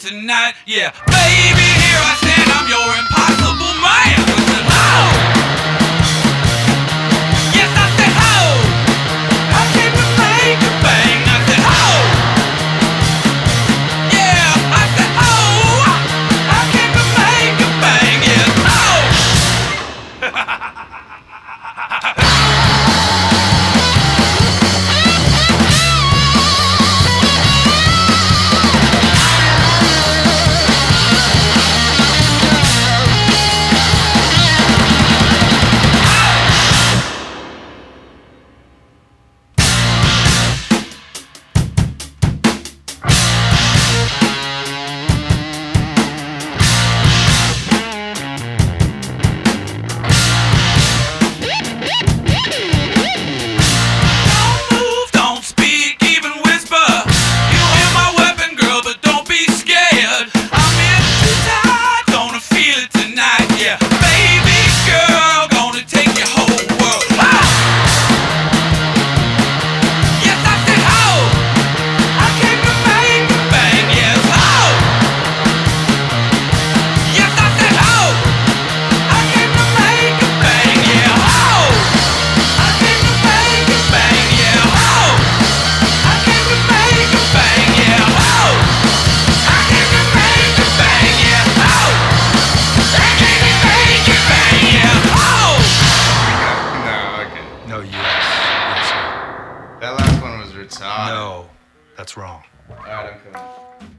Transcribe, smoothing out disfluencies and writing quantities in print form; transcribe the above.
tonight. Yeah, baby, here I stand, I'm your impossible man. I said, oh! Yes, I said, oh! I came to make a bang. I said, oh! Yeah, I said, oh! I came to make a bang. Yes, oh! No, yes, sir. That last one was retarded. No, that's wrong. Alright, I'm coming.